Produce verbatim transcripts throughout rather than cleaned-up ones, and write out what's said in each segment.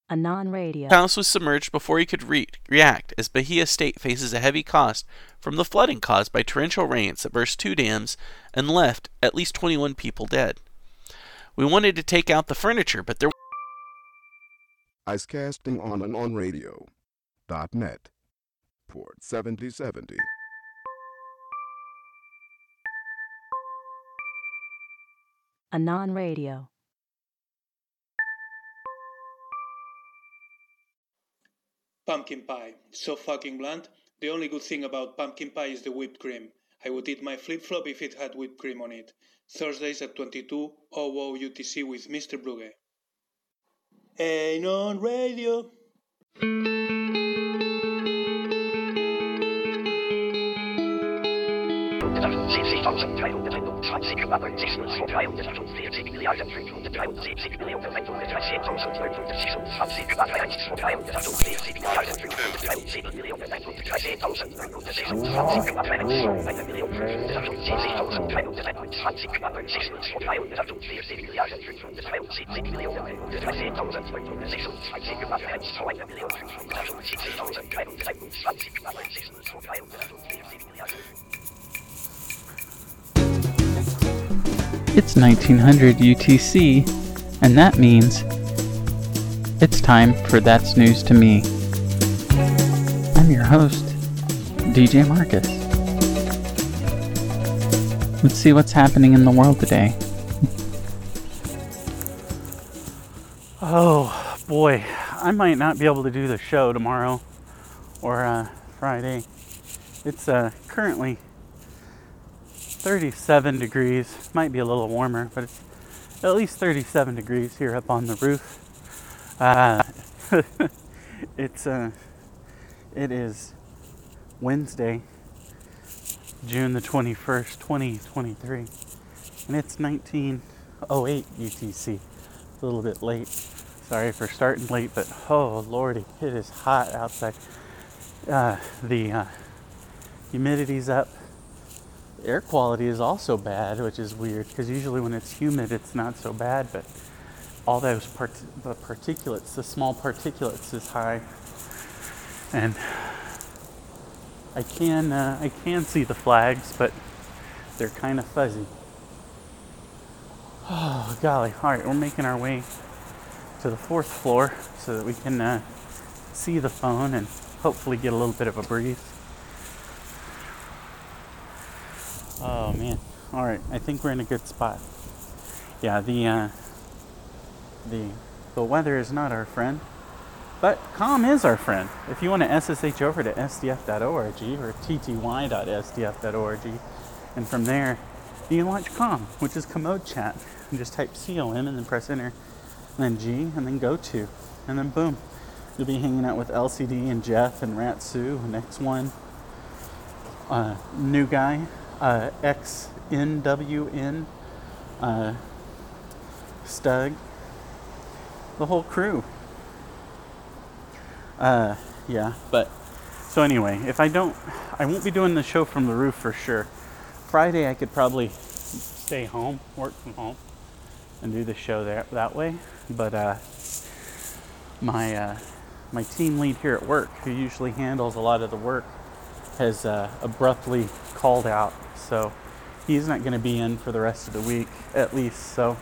Anon Radio. The house was submerged before he could re- react, as Bahia State faces a heavy cost from the flooding caused by torrential rains that burst two dams and left at least twenty-one people dead. We wanted to take out the furniture, but there Icecasting on anon radio dot net. Port seventy seventy. Anon Radio. Pumpkin pie. So fucking bland. The only good thing about pumpkin pie is the whipped cream. I would eat my flip-flop if it had whipped cream on it. Thursdays at twenty-two oh oh U T C with Mister Brugge. Anon Radio. It's nineteen hundred U T C, and that means it's time for That's News to Me. I'm your host, D J Marcus. Let's see what's happening in the world today. Oh boy, I might not be able to do the show tomorrow or uh, Friday. It's uh, currently thirty-seven degrees, might be a little warmer, but it's at least thirty-seven degrees here up on the roof. Uh, it's uh, it is Wednesday, June the twenty-first, twenty twenty-three, and it's nineteen oh eight U T C. A little bit late. Sorry for starting late, but oh lordy, it is hot outside. Uh, the uh, humidity's up. Air quality is also bad, which is weird because usually when it's humid it's not so bad, but all those part- the particulates, the small particulates is high, and I can uh, I can see the flags, but they're kind of fuzzy. Oh golly! All right, we're making our way to the fourth floor so that we can uh, see the phone and hopefully get a little bit of a breeze. Oh man! All right, I think we're in a good spot. Yeah, the uh, the the weather is not our friend, but calm is our friend. If you want to S S H over to S D F dot org or T T Y dot S D F dot org, and from there you can watch Calm, which is Commode Chat, and just type C O M and then press enter, and then G, and then go to, and then boom, you'll be hanging out with L C D and Jeff and Ratsu and X one, uh, new guy. Uh, X N W N, uh, Stug, the whole crew. Uh, yeah, but, so anyway, if I don't, I won't be doing the show from the roof for sure. Friday I could probably stay home, work from home, and do the show there that way, but, uh, my, uh, my team lead here at work, who usually handles a lot of the work, has, uh, abruptly called out. So he's not going to be in for the rest of the week, at least. So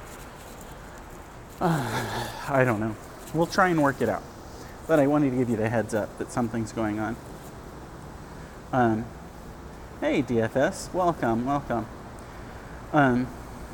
uh, I don't know. We'll try and work it out. But I wanted to give you the heads up that something's going on. Um, hey, D F S. Welcome, welcome. Um,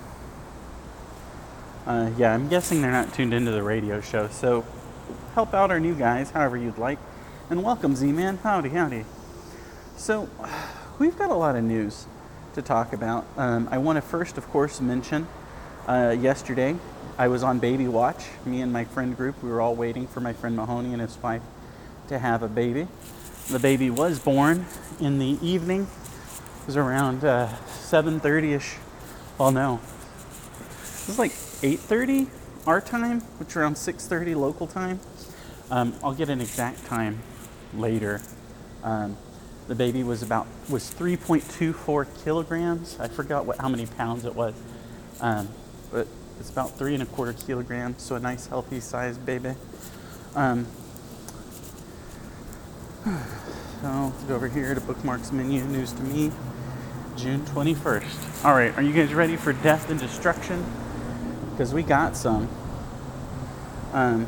uh, yeah, I'm guessing they're not tuned into the radio show. So help out our new guys however you'd like. And welcome, Z-Man. Howdy, howdy. So we've got a lot of news to talk about. Um, I want to first, of course, mention uh, yesterday I was on baby watch. Me and my friend group, we were all waiting for my friend Mahoney and his wife to have a baby. The baby was born in the evening. It was around uh, seven thirty-ish. Well, no. It was like eight thirty our time, which is around six thirty local time. Um, I'll get an exact time later. Um, The baby was about was three point two four kilograms. I forgot what how many pounds it was, um, but it's about three and a quarter kilograms. So a nice healthy sized baby. Um, so let's go over here to bookmarks menu, news to me, June twenty-first. All right, are you guys ready for death and destruction? Because we got some. Um,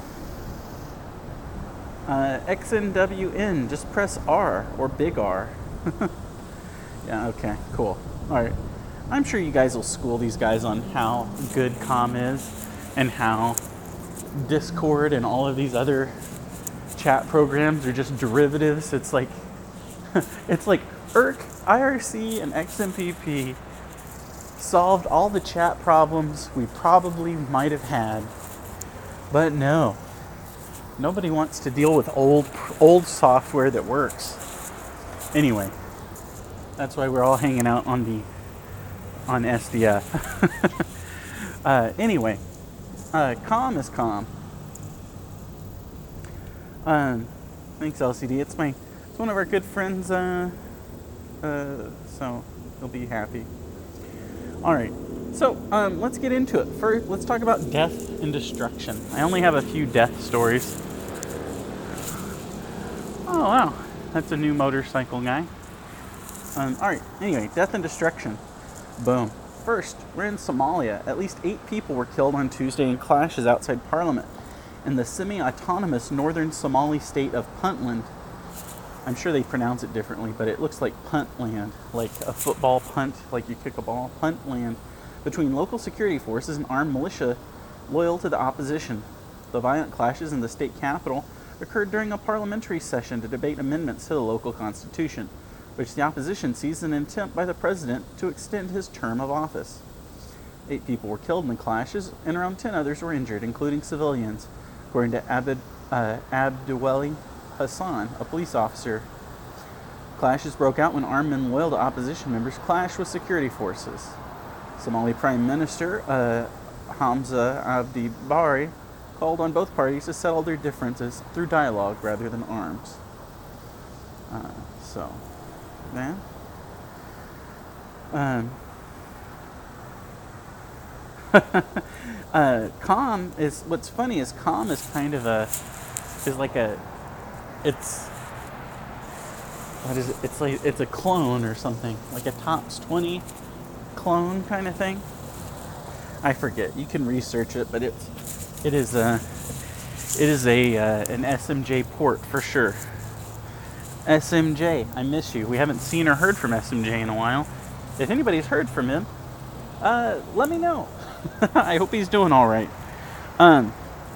uh, X N W N, just press R or big R. Yeah, okay, cool. All right. I'm sure you guys will school these guys on how good comm is and how Discord and all of these other chat programs are just derivatives. It's like it's like I R C, I R C, and X M P P solved all the chat problems we probably might have had. But no. Nobody wants to deal with old old software that works. Anyway, that's why we're all hanging out on the on S D F. uh, anyway, uh, calm is calm. Um, thanks, L C D. It's my it's one of our good friends. Uh, uh, so he'll be happy. All right. So um, let's get into it. First, let's talk about death and destruction. I only have a few death stories. Oh wow, that's a new motorcycle guy. Um, all right. Anyway, death and destruction. Boom. First, we're in Somalia. At least eight people were killed on Tuesday in clashes outside Parliament in the semi-autonomous northern Somali state of Puntland. I'm sure they pronounce it differently, but it looks like Puntland, like a football punt, like you kick a ball. Puntland, between local security forces and armed militia loyal to the opposition. The violent clashes in the state capital occurred during a parliamentary session to debate amendments to the local constitution, which the opposition sees as an attempt by the president to extend his term of office. Eight people were killed in the clashes, and around ten others were injured, including civilians, according to Abd, uh, Abdiweli Hassan, a police officer. Clashes broke out when armed men loyal to opposition members clashed with security forces. Somali Prime Minister uh, Hamza Abdi Bari called on both parties to settle their differences through dialogue rather than arms. Uh, so, man. Um, uh, calm is, what's funny is calm is kind of a, is like a, it's, what is it? It's like, it's a clone or something, like a Tops twenty clone kind of thing. I forget, you can research it, but it's, it is a, it is a, uh, an S M J port for sure. S M J, I miss you. We haven't seen or heard from S M J in a while. If anybody's heard from him, uh, let me know. I hope he's doing all right. Um,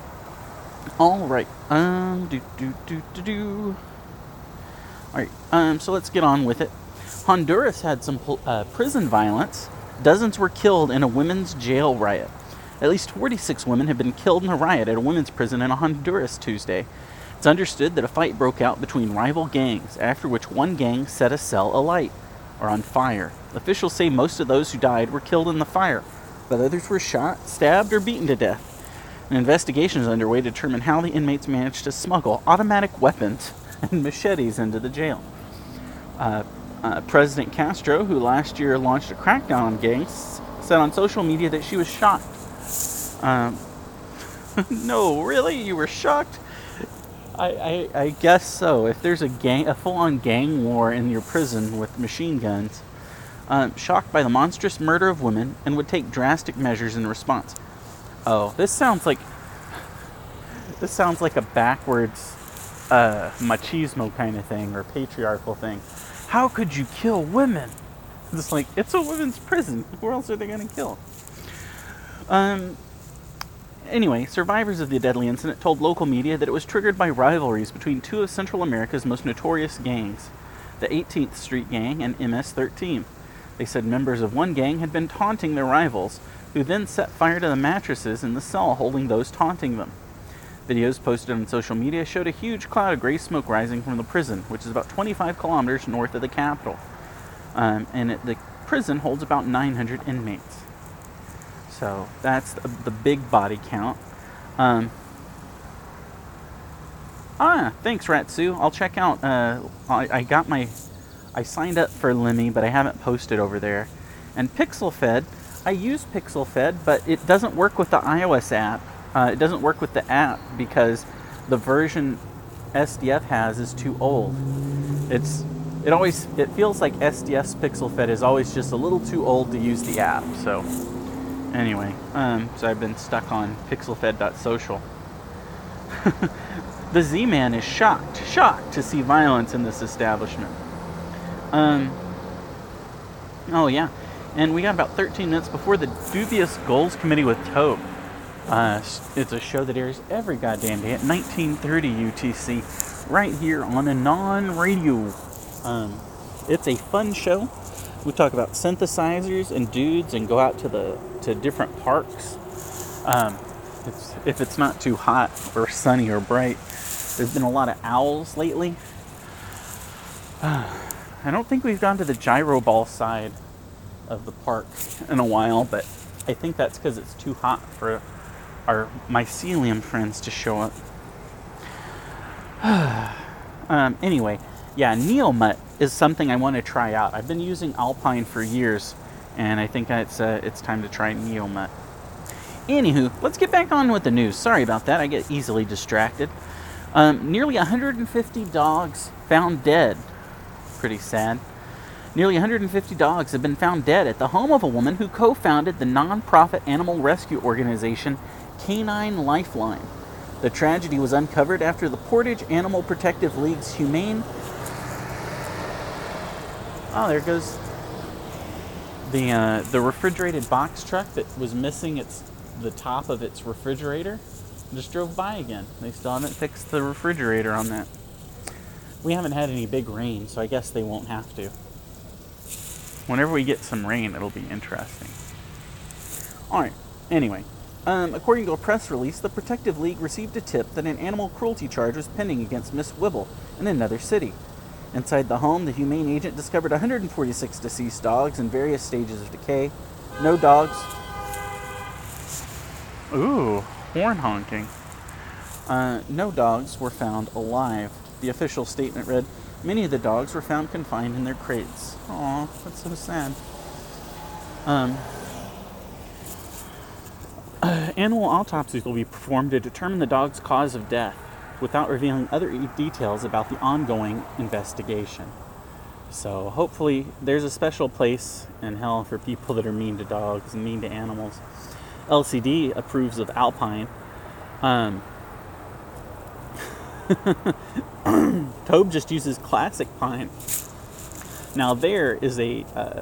all right. Um, do do do do do. All right. Um, so let's get on with it. Honduras had some uh, prison violence. Dozens were killed in a women's jail riot. At least forty-six women have been killed in a riot at a women's prison in Honduras Tuesday. It's understood that a fight broke out between rival gangs, after which one gang set a cell alight, or on fire. Officials say most of those who died were killed in the fire, but others were shot, stabbed, or beaten to death. An investigation is underway to determine how the inmates managed to smuggle automatic weapons and machetes into the jail. Uh, uh, President Castro, who last year launched a crackdown on gangs, said on social media that she was shocked. Um, no, really? You were shocked? I, I, I guess so. If there's a gang, a full-on gang war in your prison with machine guns, um, shocked by the monstrous murder of women, and would take drastic measures in response. Oh, this sounds like this sounds like a backwards uh, machismo kind of thing, or patriarchal thing. How could you kill women? It's like, it's a women's prison. Where else are they going to kill? Um. Anyway, survivors of the deadly incident told local media that it was triggered by rivalries between two of Central America's most notorious gangs, the eighteenth Street Gang and M S thirteen. They said members of one gang had been taunting their rivals, who then set fire to the mattresses in the cell holding those taunting them. Videos posted on social media showed a huge cloud of gray smoke rising from the prison, which is about twenty-five kilometers north of the capital. Um, and it, the prison holds about nine hundred inmates. So that's the, the big body count. Um, ah, thanks, Ratsu. I'll check out. Uh, I, I got my. I signed up for Lemmy, but I haven't posted over there. And PixelFed, I use PixelFed, but it doesn't work with the iOS app. Uh, it doesn't work with the app because the version S D F has is too old. It's it always it feels like S D F's PixelFed is always just a little too old to use the app. So anyway, um, so I've been stuck on pixelfed dot social. The Z-Man is shocked, shocked to see violence in this establishment. Um. Oh yeah, and we got about thirteen minutes before the Dubious Goals Committee with Tobe. Uh, it's a show that airs every goddamn day at nineteen thirty U T C, right here on Anon Radio. Um, it's a fun show. We talk about synthesizers and dudes, and go out to the to different parks. Um, it's, if it's not too hot or sunny or bright. There's been a lot of owls lately. Uh, I don't think we've gone to the gyro ball side of the park in a while, but I think that's because it's too hot for our mycelium friends to show up. um, anyway, yeah, NeoMut is something I want to try out. I've been using Alpine for years, and I think it's uh, it's time to try NeoMut. Anywho, let's get back on with the news. Sorry about that, I get easily distracted. Um, nearly one hundred fifty dogs found dead. Pretty sad. Nearly one hundred fifty dogs have been found dead at the home of a woman who co-founded the non-profit animal rescue organization Canine Lifeline. The tragedy was uncovered after the Portage Animal Protective League's humane... Oh, there goes the uh, the refrigerated box truck that was missing its the top of its refrigerator. Just drove by again. They still haven't fixed the refrigerator on that. We haven't had any big rain, so I guess they won't have to. Whenever we get some rain, it'll be interesting. Alright, anyway. Um, according to a press release, the Protective League received a tip that an animal cruelty charge was pending against Miss Wibble in another city. Inside the home, the humane agent discovered one hundred forty-six deceased dogs in various stages of decay. No dogs... Ooh... horn honking. Uh, no dogs were found alive. The official statement read, many of the dogs were found confined in their crates. Aw, that's so sad. Um, uh, animal autopsies will be performed to determine the dog's cause of death, without revealing other e- details about the ongoing investigation. So hopefully there's a special place in hell for people that are mean to dogs and mean to animals. L C D approves of Alpine. Um, Tobe just uses classic pine. Now there is a... Uh,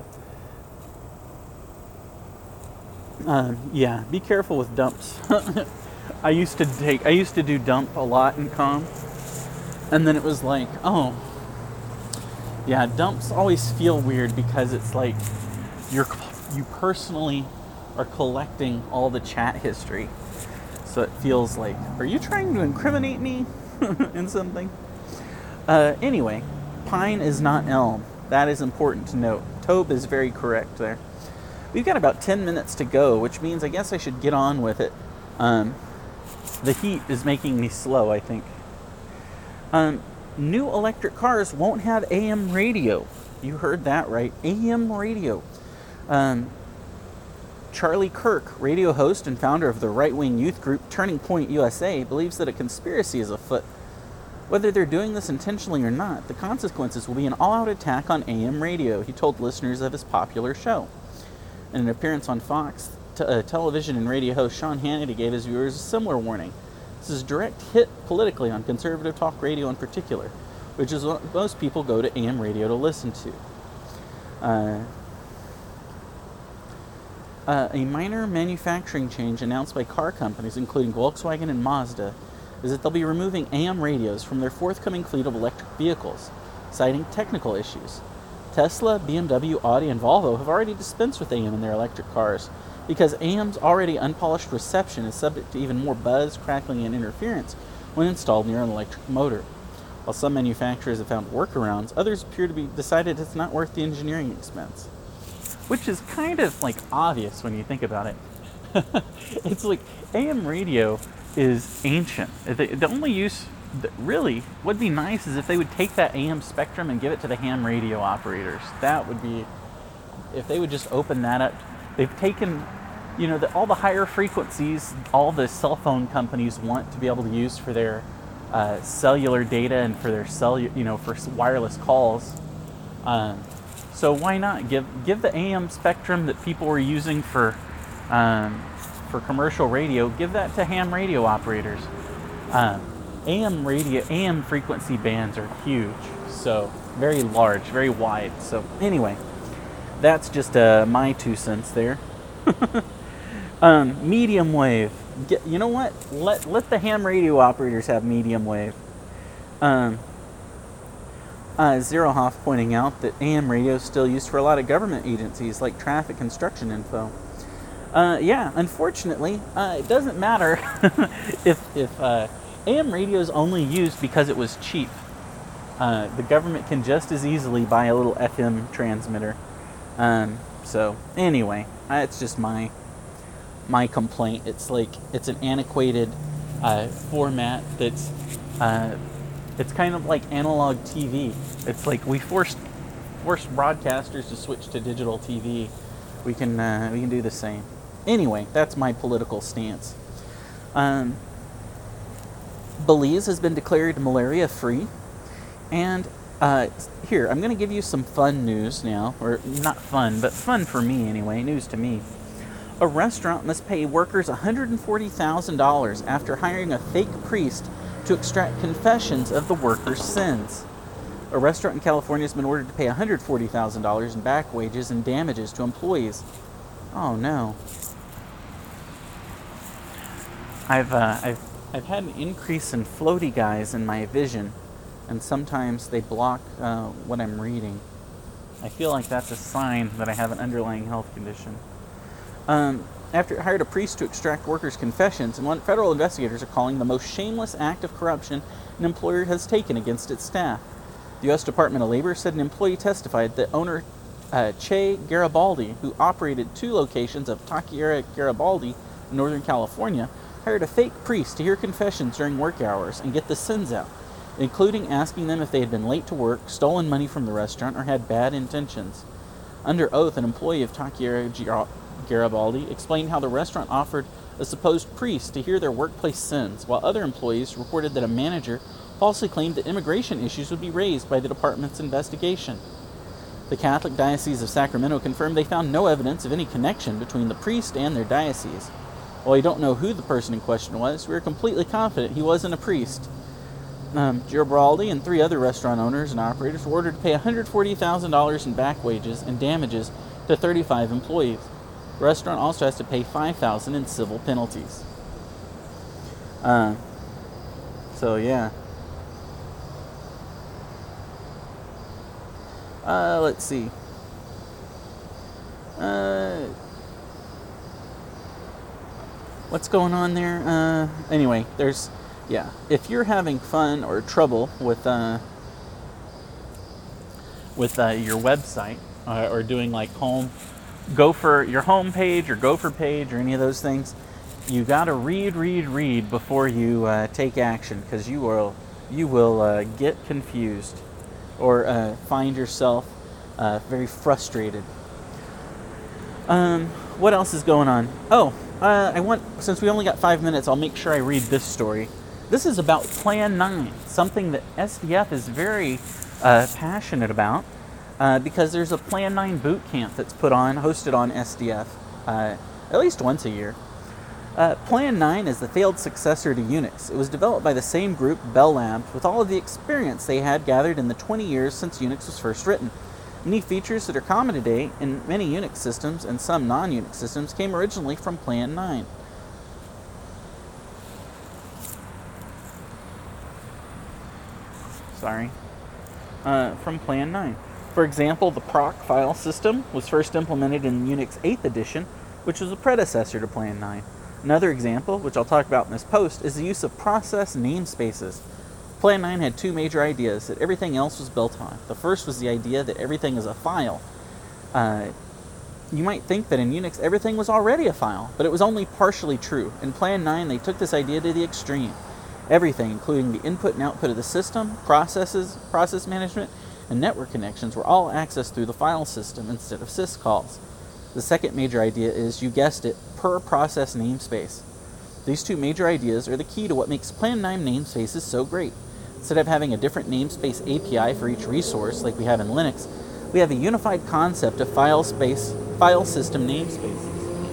uh, yeah, be careful with dumps. I used to take... I used to do dump a lot in comm. And then it was like, oh... Yeah, dumps always feel weird because it's like... You're, you personally... are collecting all the chat history. So it feels like, are you trying to incriminate me in something? Uh, anyway, pine is not elm. That is important to note. Tobe is very correct there. We've got about ten minutes to go, which means I guess I should get on with it. Um, the heat is making me slow, I think. Um, new electric cars won't have A M radio. You heard that right. A M radio. Um, Charlie Kirk, radio host and founder of the right-wing youth group Turning Point U S A, believes that a conspiracy is afoot. Whether they're doing this intentionally or not, the consequences will be an all-out attack on A M radio, he told listeners of his popular show. In an appearance on Fox, t- uh, television and radio host Sean Hannity gave his viewers a similar warning. This is a direct hit politically on conservative talk radio in particular, which is what most people go to A M radio to listen to. Uh... Uh, a minor manufacturing change announced by car companies, including Volkswagen and Mazda, is that they'll be removing A M radios from their forthcoming fleet of electric vehicles, citing technical issues. Tesla, B M W, Audi, and Volvo have already dispensed with A M in their electric cars because A M's already unpolished reception is subject to even more buzz, crackling, and interference when installed near an electric motor. While some manufacturers have found workarounds, others appear to be decided it's not worth the engineering expense. Which is kind of like obvious when you think about it. It's like A M radio is ancient. The, the only use that really would be nice is if they would take that A M spectrum and give it to the ham radio operators. That would be, if they would just open that up. They've taken, you know, the, all the higher frequencies all the cell phone companies want to be able to use for their uh, cellular data and for their cellu- you know, for wireless calls. Um, so why not give give the A M spectrum that people were using for um, for commercial radio? Give that to ham radio operators. Um, A M radio, A M frequency bands are huge, so very large, very wide. So anyway, that's just uh, my two cents there. um, medium wave. Get, you know what? Let let the ham radio operators have medium wave. Um, uh, Zerohoff pointing out that A M radio is still used for a lot of government agencies like traffic construction info. Uh, yeah, unfortunately, uh, it doesn't matter if if uh, A M radio is only used because it was cheap. Uh, the government can just as easily buy a little F M transmitter. Um, so anyway, uh, it's just my my complaint. It's like it's an antiquated uh, format that's uh, it's kind of like analog T V. It's like we forced forced broadcasters to switch to digital T V. We can uh, we can do the same. Anyway, that's my political stance. Um, Belize has been declared malaria free, and uh, here I'm going to give you some fun news now, or not fun, but fun for me anyway. News to me. A restaurant must pay workers one hundred forty thousand dollars after hiring a fake priest to extract confessions of the workers' sins. A restaurant in California has been ordered to pay one hundred forty thousand dollars in back wages and damages to employees. Oh no. I've uh, I've I've had an increase in floaty guys in my vision, and sometimes they block uh, what I'm reading. I feel like that's a sign that I have an underlying health condition. Um, after it hired a priest to extract workers' confessions, and what federal investigators are calling the most shameless act of corruption an employer has taken against its staff. The U S Department of Labor said an employee testified that owner uh, Che Garibaldi, who operated two locations of Taqueria Garibaldi in Northern California, hired a fake priest to hear confessions during work hours and get the sins out, including asking them if they had been late to work, stolen money from the restaurant, or had bad intentions. Under oath, an employee of Taqueria Garibaldi explained how the restaurant offered a supposed priest to hear their workplace sins, while other employees reported that a manager falsely claimed that immigration issues would be raised by the department's investigation. The Catholic Diocese of Sacramento confirmed they found no evidence of any connection between the priest and their diocese. While we don't know who the person in question was, we are completely confident he wasn't a priest. Um, Garibaldi and three other restaurant owners and operators were ordered to pay one hundred forty thousand dollars in back wages and damages to thirty-five employees. The restaurant also has to pay five thousand dollars in civil penalties. Uh, so, yeah. Uh, let's see. Uh... What's going on there? Uh, anyway, there's, yeah. If you're having fun or trouble with uh, with uh, your website uh, or doing like home, Gopher, your home page or Gopher page or any of those things, you gotta read, read, read before you uh, take action, because you will you will uh, get confused or uh, find yourself uh, very frustrated. Um, what else is going on? Oh. Uh, I want, since we only got five minutes, I'll make sure I read this story. This is about Plan nine, something that S D F is very uh, passionate about, uh, because there's a Plan nine boot camp that's put on, hosted on S D F, uh, at least once a year. Uh, Plan nine is the failed successor to Unix. It was developed by the same group, Bell Labs, with all of the experience they had gathered in the twenty years since Unix was first written. Many features that are common today in many Unix systems and some non-Unix systems came originally from Plan nine. Sorry. Uh, from Plan nine. For example, the proc file system was first implemented in Unix eighth edition, which was a predecessor to Plan nine. Another example, which I'll talk about in this post, is the use of process namespaces. Plan nine had two major ideas that everything else was built on. The first was the idea that everything is a file. Uh, you might think that in Unix everything was already a file, but it was only partially true. In Plan nine, they took this idea to the extreme. Everything, including the input and output of the system, processes, process management, and network connections, were all accessed through the file system instead of syscalls. The second major idea is, you guessed it, per process namespace. These two major ideas are the key to what makes Plan nine namespaces so great. Instead of having a different namespace A P I for each resource like we have in Linux, we have a unified concept of file space, file system namespaces.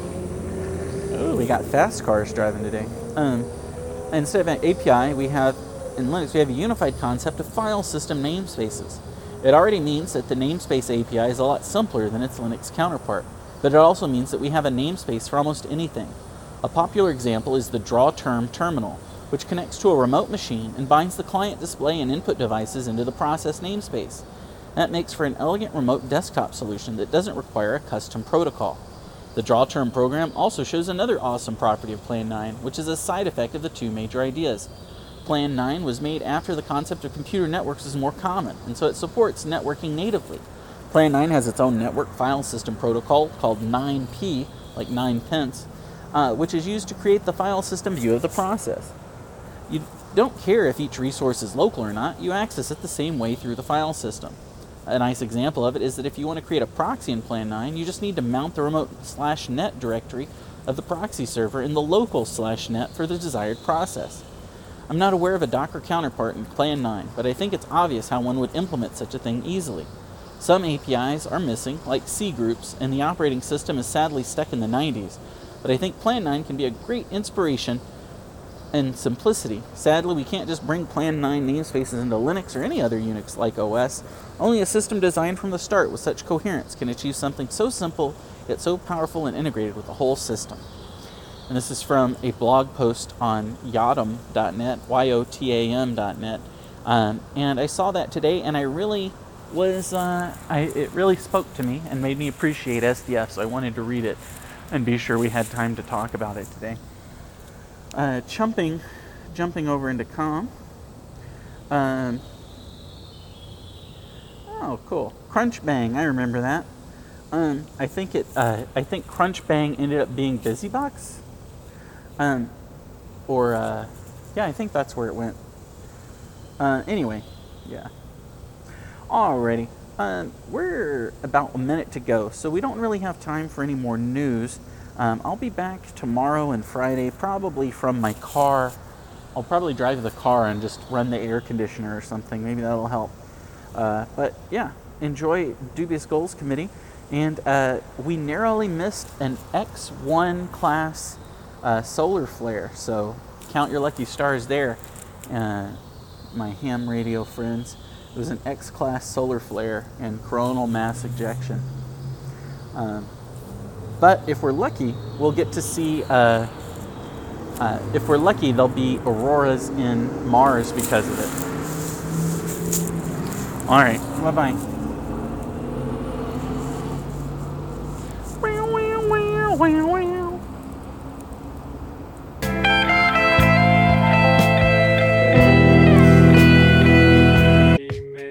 Oh, we got fast cars driving today. Um, instead of an A P I, we have in Linux we have a unified concept of file system namespaces. It already means that the namespace A P I is a lot simpler than its Linux counterpart, but it also means that we have a namespace for almost anything. A popular example is the draw term terminal, which connects to a remote machine and binds the client display and input devices into the process namespace. That makes for an elegant remote desktop solution that doesn't require a custom protocol. The draw term program also shows another awesome property of Plan nine, which is a side effect of the two major ideas. Plan nine was made after the concept of computer networks is more common, and so it supports networking natively. Plan nine has its own network file system protocol called nine P, like nine pence, uh, which is used to create the file system view of the process. You don't care if each resource is local or not, you access it the same way through the file system. A nice example of it is that if you want to create a proxy in Plan nine, you just need to mount the remote slash net directory of the proxy server in the local slash net for the desired process. I'm not aware of a Docker counterpart in Plan nine, but I think it's obvious how one would implement such a thing easily. Some A P Is are missing, like C groups, and the operating system is sadly stuck in the nineties, but I think Plan nine can be a great inspiration and simplicity. Sadly, we can't just bring Plan nine namespaces into Linux or any other Unix-like O S. Only a system designed from the start with such coherence can achieve something so simple, yet so powerful and integrated with the whole system. And this is from a blog post on yotam dot net, Y O T A M dot net. Um, and I saw that today, and I really was, uh, I, it really spoke to me and made me appreciate S D F, so I wanted to read it and be sure we had time to talk about it today. Uh, jumping, jumping over into com. Um, oh, cool. Crunchbang, I remember that. Um, I think it. Uh, I think Crunchbang ended up being BusyBox. Um, or uh, yeah, I think that's where it went. Uh, anyway, yeah. Alrighty. Um, we're about a minute to go, so we don't really have time for any more news. Um, I'll be back tomorrow and Friday, probably from my car. I'll probably drive the car and just run the air conditioner or something. Maybe that'll help. Uh, but yeah, enjoy Dubious Goals Committee. And uh, we narrowly missed an X one class uh, solar flare, so count your lucky stars there, uh, my ham radio friends. It was an X-class solar flare and coronal mass ejection. Um, but if we're lucky, we'll get to see, uh, uh, if we're lucky, there'll be auroras in Mars because of it. All right, bye-bye. Wow, wow, wow, wow, wow.